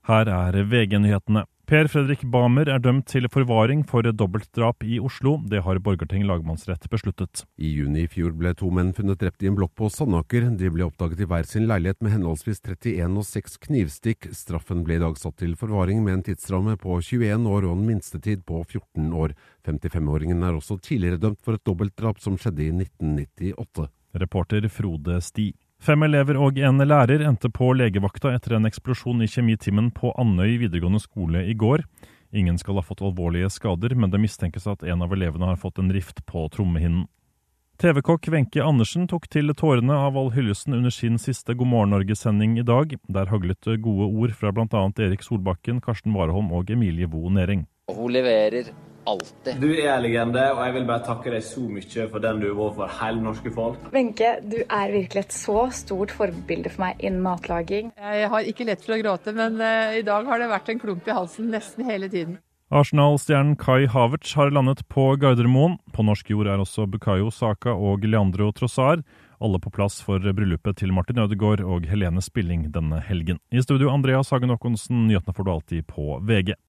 Her VG-nyhetene. Per Fredrik Bamer dømt til forvaring for dobbeltdrap i Oslo. Det har Borgarting lagmannsrett besluttet. I juni i fjor ble 2 menn funnet drept i en blokk på Sandaker. De ble oppdaget i hver sin leilighet med henholdsvis 31 og 6 knivstikk. Straffen ble i dag satt til forvaring med en tidsramme på 21 år og en minstetid på 14 år. 55-åringen også tidligere dømt for et dobbeltdrap som skjedde i 1998. Reporter Frode Sti. 5 elever og en lærer endte på legevakta etter en eksplosjon i kjemitimen på Andøy videregående skole i går. Ingen skal ha fått alvorlige skader, men det mistenkes at en av elevene har fått en rift på trommehinnen. TV-kokk Wenche Andersen tok til tårene av all hyllesten under sin siste God morgen Norge-sending i dag. Der haglet gode ord fra blant annet Erik Solbakken, Karsten Warholm og Emilie Vo Nering. Hun leverer alltid. Du legende, og jeg vil bare takke deg så mye for den du var for hele norske folk. Wenche, du virkelig et så stort forbilde for meg innen matlaging. Jeg har ikke lett for å gråte, men i dag har det vært en klump i halsen nesten hele tiden. Arsenal-stjernen Kai Havertz har landet på Gardermoen. På norsk jord også Bukayo Saka og Leandro Trossard. Alle på plass for bryllupet til Martin Ødegaard og Helene Spilling denne helgen. I studio Andreas Hagen Håkonsen, nyhetene får du alltid på VG.